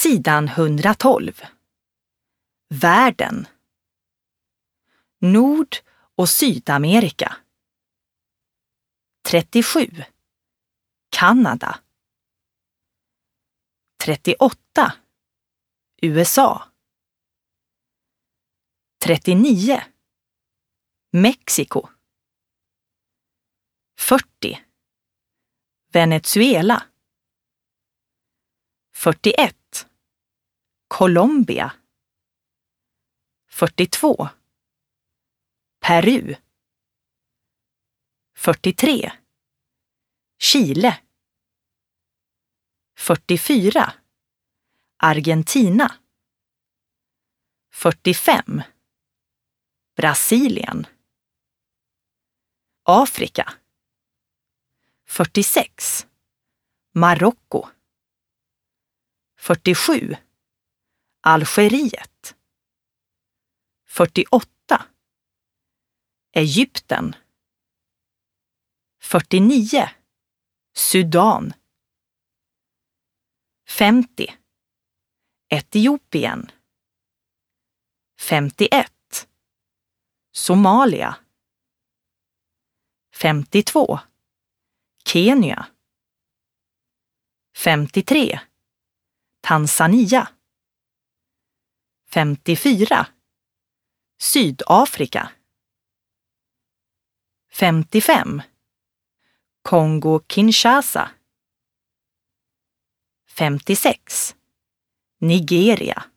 Sidan 112. Världen. Nord- och Sydamerika. 37. Kanada. 38. USA. 39. Mexiko. 40. Venezuela. 41. Colombia. 42. Peru. 43. Chile. 44. Argentina. 45. Brasilien. Afrika. 46. Marocko. 47. Algeriet. 48. Egypten. 49. Sudan. 50. Etiopien. 51. Somalia. 52. Kenya. 53. Tanzania. 54. Sydafrika. 55. Kongo-Kinshasa. 56. Nigeria.